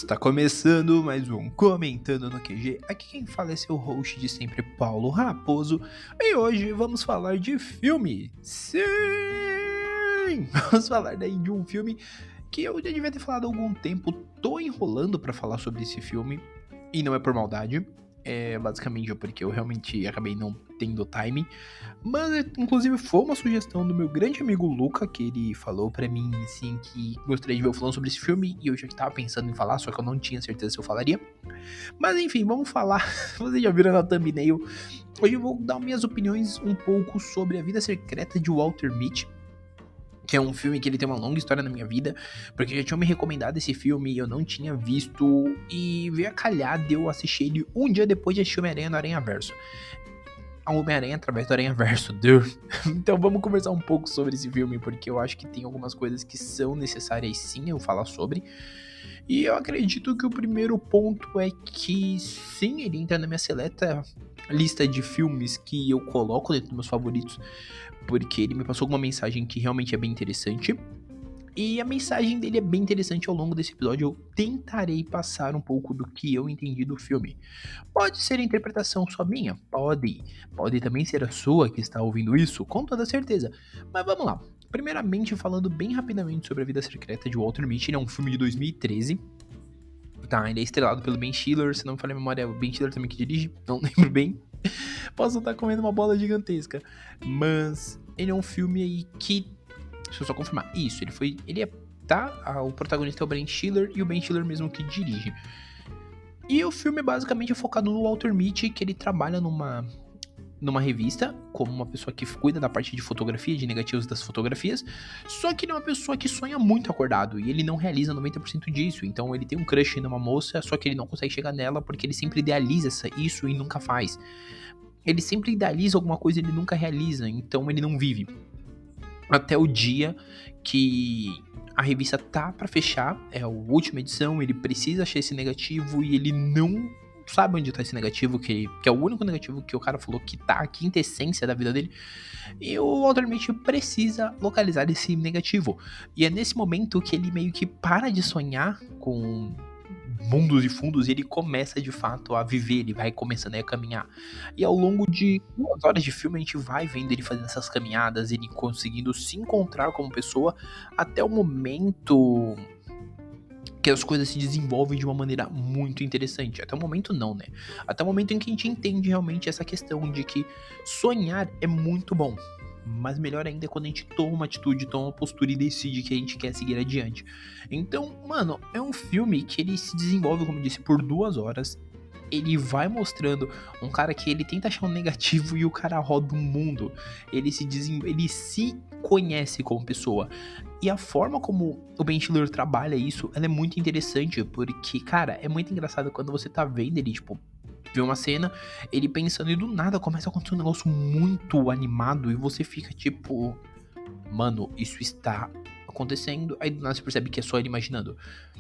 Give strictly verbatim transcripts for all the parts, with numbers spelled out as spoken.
Está começando mais um Comentando no Q G. Aqui quem fala é seu host de sempre, Paulo Raposo. E hoje vamos falar de filme. Sim! Vamos falar daí de um filme que eu já devia ter falado há algum tempo. Tô enrolando pra falar sobre esse filme. E não é por maldade. É basicamente porque eu realmente acabei não tendo time. Mas, inclusive, foi uma sugestão do meu grande amigo Luca, que ele falou pra mim, assim, que gostaria de ver eu falando sobre esse filme. E eu já tava pensando em falar, só que eu não tinha certeza se eu falaria. Mas, enfim, vamos falar. Vocês já viram na thumbnail. Hoje eu vou dar minhas opiniões um pouco sobre A Vida Secreta de Walter Mitty, que é um filme que ele tem uma longa história na minha vida, porque já tinham me recomendado esse filme e eu não tinha visto, e veio a calhar de eu assistir ele um dia depois de assistir Homem-Aranha no Aranhaverso. A Homem-Aranha através do Aranhaverso, Deus. Então vamos conversar um pouco sobre esse filme, porque eu acho que tem algumas coisas que são necessárias sim eu falar sobre. E eu acredito que o primeiro ponto é que sim, ele entra na minha seleta lista de filmes que eu coloco dentro dos meus favoritos, porque ele me passou alguma mensagem que realmente é bem interessante. E a mensagem dele é bem interessante. Ao longo desse episódio eu tentarei passar um pouco do que eu entendi do filme. Pode ser a interpretação só minha? Pode. Pode também ser a sua que está ouvindo isso, com toda certeza. Mas vamos lá. Primeiramente, falando bem rapidamente sobre A Vida Secreta de Walter Mitty, ele é um filme de dois mil e treze. Tá, ele é estrelado pelo Ben Stiller, se não me falha a memória, é o Ben Stiller também que dirige, não lembro bem. Posso estar comendo uma bola gigantesca. Mas ele é um filme aí que... Deixa eu só confirmar. Isso, ele foi... Ele é... Tá? O protagonista é o Ben Stiller e o Ben Stiller mesmo que dirige. E o filme basicamente é focado no Walter Mitty, que ele trabalha numa... numa revista, como uma pessoa que cuida da parte de fotografia, de negativos das fotografias, só que ele é uma pessoa que sonha muito acordado, e ele não realiza noventa por cento disso. Então ele tem um crush numa moça, só que ele não consegue chegar nela, porque ele sempre idealiza essa, isso e nunca faz. Ele sempre idealiza alguma coisa e ele nunca realiza, então ele não vive. Até o dia que a revista tá pra fechar, é a última edição, ele precisa achar esse negativo e ele não sabe onde tá esse negativo, que, que é o único negativo que o cara falou que tá a quinta essência da vida dele. E o Walter Mitty precisa localizar esse negativo. E é nesse momento que ele meio que para de sonhar com mundos e fundos e ele começa de fato a viver, ele vai começando a caminhar. E ao longo de duas horas de filme a gente vai vendo ele fazendo essas caminhadas, ele conseguindo se encontrar como pessoa, até o momento que as coisas se desenvolvem de uma maneira muito interessante. Até o momento não, né? Até o momento em que a gente entende realmente essa questão de que sonhar é muito bom, mas melhor ainda é quando a gente toma uma atitude, toma uma postura e decide que a gente quer seguir adiante. Então, mano, é um filme que ele se desenvolve, como eu disse, por duas horas. Ele vai mostrando um cara que ele tenta achar um negativo e o cara roda o mundo. Ele se, desem... ele se conhece como pessoa. E a forma como o Ben Stiller trabalha isso, ela é muito interessante, porque, cara, é muito engraçado quando você tá vendo ele, tipo, vê uma cena, ele pensando e do nada começa a acontecer um negócio muito animado e você fica tipo, mano, isso está acontecendo, aí do nada você percebe que é só ele imaginando.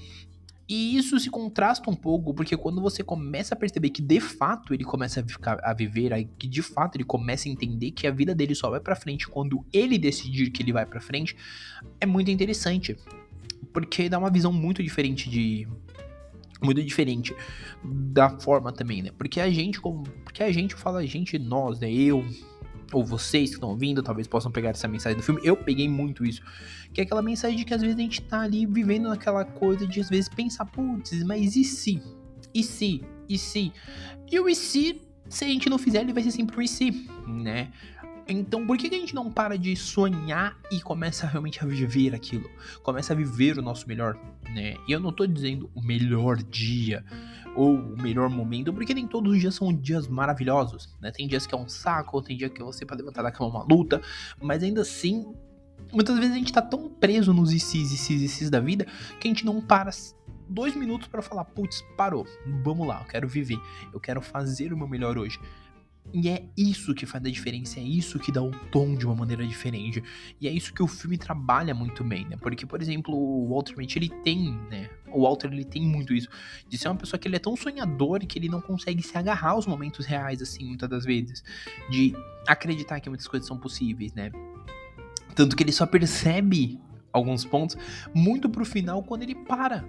E isso se contrasta um pouco, porque quando você começa a perceber que de fato ele começa a, ficar, a viver, aí que de fato ele começa a entender que a vida dele só vai pra frente quando ele decidir que ele vai pra frente, é muito interessante, porque dá uma visão muito diferente de... muito diferente da forma também, né? Porque a gente, como, porque a gente fala a gente, nós, né? Eu, ou vocês que estão ouvindo, talvez possam pegar essa mensagem do filme. Eu peguei muito isso, que é aquela mensagem de que às vezes a gente tá ali vivendo naquela coisa de às vezes pensar, putz, mas e se? E se? E se? E o e se, se a gente não fizer, ele vai ser sempre um e se, né? Então, por que a gente não para de sonhar e começa realmente a viver aquilo? Começa a viver o nosso melhor, né? E eu não tô dizendo o melhor dia ou o melhor momento, porque nem todos os dias são dias maravilhosos, né? Tem dias que é um saco, tem dia que você pra levantar da cama é uma luta, mas ainda assim, muitas vezes a gente tá tão preso nos e sis, e sis, e sis da vida, que a gente não para dois minutos pra falar, putz, parou, vamos lá, eu quero viver, eu quero fazer o meu melhor hoje. E é isso que faz a diferença, é isso que dá o tom de uma maneira diferente. E é isso que o filme trabalha muito bem, né? Porque, por exemplo, o Walter Mitty, ele tem, né? O Walter, ele tem muito isso. De ser uma pessoa que ele é tão sonhador e que ele não consegue se agarrar aos momentos reais, assim, muitas das vezes. De acreditar que muitas coisas são possíveis, né? Tanto que ele só percebe alguns pontos muito pro final quando ele para.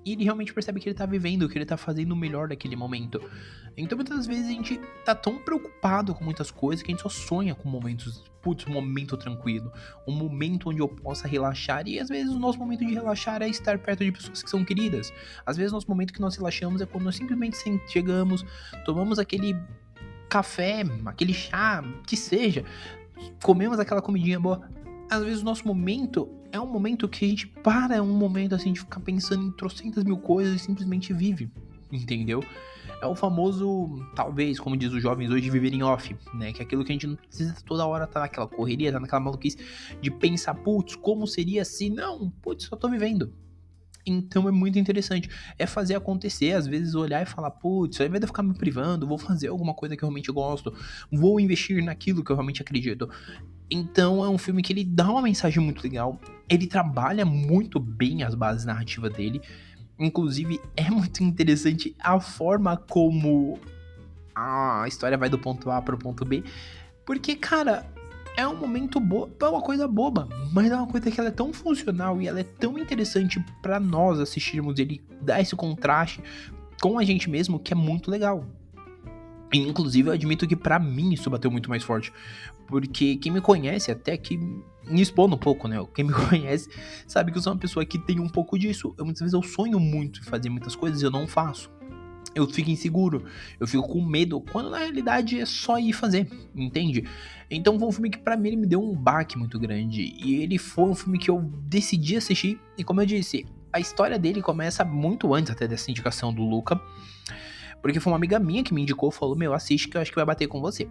e ele realmente percebe que ele tá vivendo, que ele tá fazendo o melhor daquele momento. Então muitas vezes a gente tá tão preocupado com muitas coisas que a gente só sonha com momentos, putz, um momento tranquilo, um momento onde eu possa relaxar, e às vezes o nosso momento de relaxar é estar perto de pessoas que são queridas. Às vezes o nosso momento que nós relaxamos é quando nós simplesmente chegamos, tomamos aquele café, aquele chá, que seja, comemos aquela comidinha boa. Às vezes o nosso momento é um momento que a gente para, é um momento assim de ficar pensando em trocentas mil coisas e simplesmente vive, entendeu? É o famoso, talvez, como diz os jovens hoje, viver em off, né? Que é aquilo que a gente não precisa toda hora tá naquela correria, tá naquela maluquice de pensar, putz, como seria se não, putz, só tô vivendo. Então é muito interessante, é fazer acontecer, às vezes olhar e falar, putz, ao invés de eu ficar me privando, vou fazer alguma coisa que eu realmente gosto, vou investir naquilo que eu realmente acredito. Então é um filme que ele dá uma mensagem muito legal, ele trabalha muito bem as bases narrativas dele, inclusive é muito interessante a forma como a história vai do ponto A para o ponto B, porque, cara, é um momento bobo, é uma coisa boba, mas é uma coisa que ela é tão funcional e ela é tão interessante pra nós assistirmos, ele dá esse contraste com a gente mesmo, que é muito legal. E, inclusive, eu admito que pra mim isso bateu muito mais forte, porque quem me conhece, até que me expondo um pouco, né, quem me conhece sabe que eu sou uma pessoa que tem um pouco disso. Eu, muitas vezes eu sonho muito em fazer muitas coisas e eu não faço. Eu fico inseguro, eu fico com medo, quando na realidade é só ir fazer, entende? Então foi um filme que pra mim ele me deu um baque muito grande, e ele foi um filme que eu decidi assistir, e como eu disse, a história dele começa muito antes até dessa indicação do Luca, porque foi uma amiga minha que me indicou, falou, meu, assiste que eu acho que vai bater com você.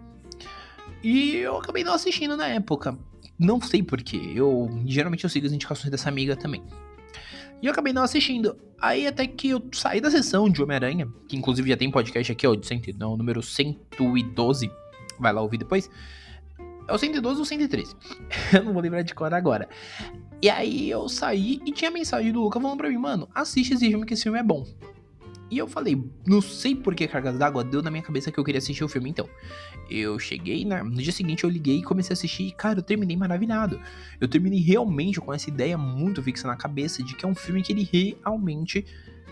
E eu acabei não assistindo na época, não sei porquê, eu geralmente eu sigo as indicações dessa amiga também. E eu acabei não assistindo. Aí até que eu saí da sessão de Homem-Aranha, que inclusive já tem podcast aqui, ó, de cem, não, número cento e doze. Vai lá ouvir depois. É o cento e doze ou cento e treze. Eu não vou lembrar de cor agora. E aí eu saí e tinha mensagem do Luca falando pra mim, mano, assiste esse filme que esse filme é bom. E eu falei, não sei por que cargas d'água deu na minha cabeça que eu queria assistir o filme, então. Eu cheguei, na, no dia seguinte eu liguei e comecei a assistir e, cara, eu terminei maravilhado. Eu terminei realmente com essa ideia muito fixa na cabeça de que é um filme que ele realmente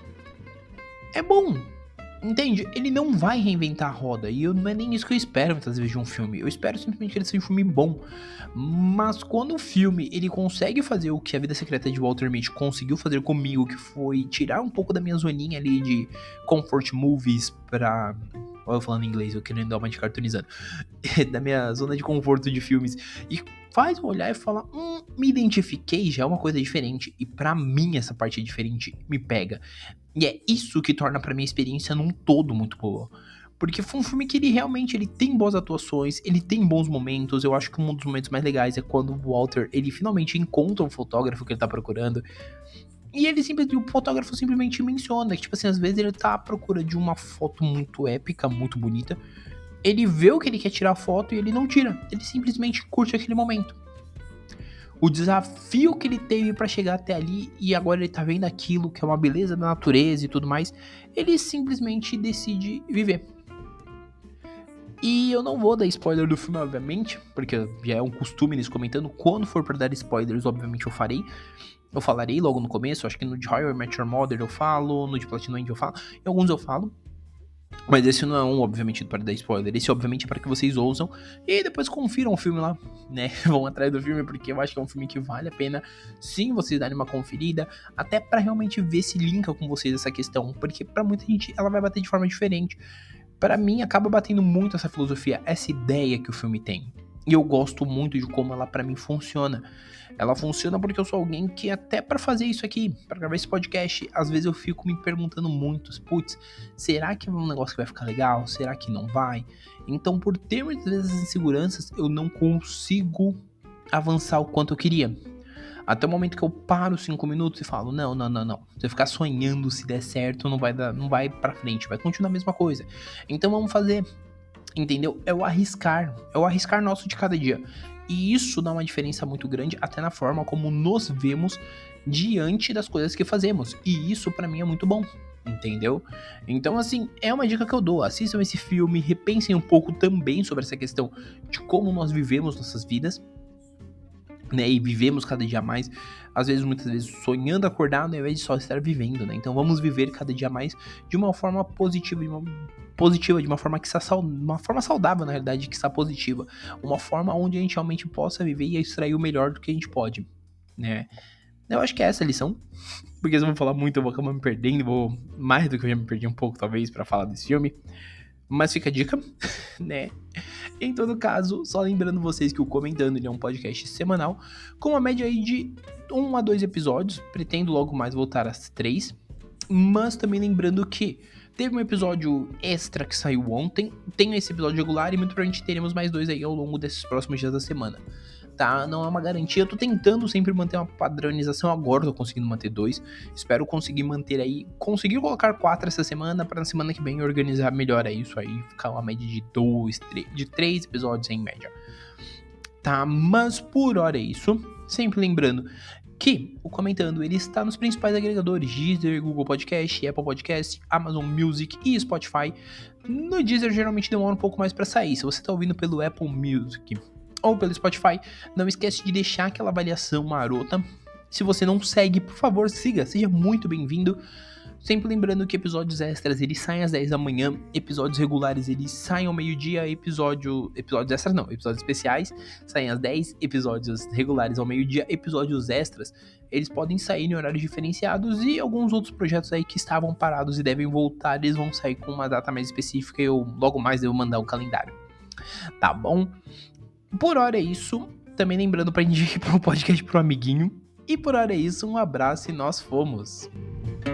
é bom. Entende? Ele não vai reinventar a roda, e eu, não é nem isso que eu espero muitas vezes de um filme. Eu espero simplesmente que ele seja um filme bom. Mas quando o filme, ele consegue fazer o que A Vida Secreta de Walter Mitty conseguiu fazer comigo, que foi tirar um pouco da minha zoninha ali de comfort movies pra... Olha eu falando em inglês, eu querendo dar uma de cartoonizando. Da minha zona de conforto de filmes. E faz eu olhar e falar, hum, me identifiquei, já é uma coisa diferente. E pra mim essa parte diferente me pega. E é isso que torna pra minha experiência num todo muito boa. Porque foi um filme que ele realmente ele tem boas atuações, ele tem bons momentos. Eu acho que um dos momentos mais legais é quando o Walter, ele finalmente encontra um fotógrafo que ele tá procurando. E ele simplesmente, o fotógrafo simplesmente menciona que, tipo assim, às vezes ele tá à procura de uma foto muito épica, muito bonita. Ele vê o que ele quer tirar a foto e ele não tira. Ele simplesmente curte aquele momento. O desafio que ele teve pra chegar até ali, e agora ele tá vendo aquilo que é uma beleza da natureza e tudo mais, ele simplesmente decide viver. E eu não vou dar spoiler do filme, obviamente, porque já é um costume eles comentando. Quando for pra dar spoilers, obviamente eu farei. Eu falarei logo no começo, acho que no de How I Met Your Mother eu falo, no de Platinum End eu falo, em alguns eu falo. Mas esse não é um, obviamente, para dar spoiler. Esse, obviamente, é para que vocês ouçam e depois confiram o filme lá, né? Vão atrás do filme, porque eu acho que é um filme que vale a pena, sim, vocês darem uma conferida, até para realmente ver se linka com vocês essa questão, porque para muita gente ela vai bater de forma diferente. Para mim, acaba batendo muito essa filosofia, essa ideia que o filme tem. E eu gosto muito de como ela, para mim, funciona. Ela funciona porque eu sou alguém que até pra fazer isso aqui, pra gravar esse podcast, às vezes eu fico me perguntando muito, putz, será que é um negócio que vai ficar legal? Será que não vai? Então, por ter muitas vezes as inseguranças, eu não consigo avançar o quanto eu queria. Até o momento que eu paro cinco minutos e falo, não, não, não, não. Se eu ficar sonhando, se der certo, não vai, dar, não vai pra frente, vai continuar a mesma coisa. Então vamos fazer... Entendeu? É o arriscar, é o arriscar nosso de cada dia. E isso dá uma diferença muito grande até na forma como nos vemos diante das coisas que fazemos. E isso pra mim é muito bom, entendeu? Então assim, é uma dica que eu dou. Assistam esse filme, repensem um pouco também sobre essa questão de como nós vivemos nossas vidas. né, e vivemos cada dia mais, às vezes, muitas vezes, sonhando acordar, ao invés de só estar vivendo, né, então vamos viver cada dia mais de uma forma positiva, de uma, positiva, de uma forma que está sal, uma forma saudável, na realidade, que está positiva, uma forma onde a gente realmente possa viver e extrair o melhor do que a gente pode, né, eu acho que é essa a lição, porque se eu vou falar muito, eu vou acabar me perdendo, vou, mais do que eu já me perdi um pouco, talvez, pra falar desse filme, mas fica a dica, né? Em todo caso, só lembrando vocês que o Comentando ele é um podcast semanal, com uma média aí de um a dois episódios, pretendo logo mais voltar às três, mas também lembrando que teve um episódio extra que saiu ontem, tem esse episódio regular e muito provavelmente teremos mais dois aí ao longo desses próximos dias da semana. Tá, não é uma garantia, eu tô tentando sempre manter uma padronização, agora tô conseguindo manter dois, espero conseguir manter aí, conseguir colocar quatro essa semana, pra na semana que vem organizar melhor isso aí, ficar uma média de dois, três, de três episódios em média, tá, mas por hora é isso, sempre lembrando que o Comentando ele está nos principais agregadores, Deezer, Google Podcast, Apple Podcast, Amazon Music e Spotify. No Deezer geralmente demora um pouco mais pra sair, se você tá ouvindo pelo Apple Music ou pelo Spotify, não esquece de deixar aquela avaliação marota. Se você não segue, por favor, siga, seja muito bem-vindo. Sempre lembrando que episódios extras, eles saem às dez da manhã, episódios regulares, eles saem ao meio-dia, episódio... Episódios extras não, episódios especiais saem às dez, episódios regulares ao meio-dia, episódios extras, eles podem sair em horários diferenciados e alguns outros projetos aí que estavam parados e devem voltar, eles vão sair com uma data mais específica e eu logo mais devo mandar o calendário. Tá bom? Por hora é isso, também lembrando pra indicar o podcast pro amiguinho, e por hora é isso, um abraço e nós fomos!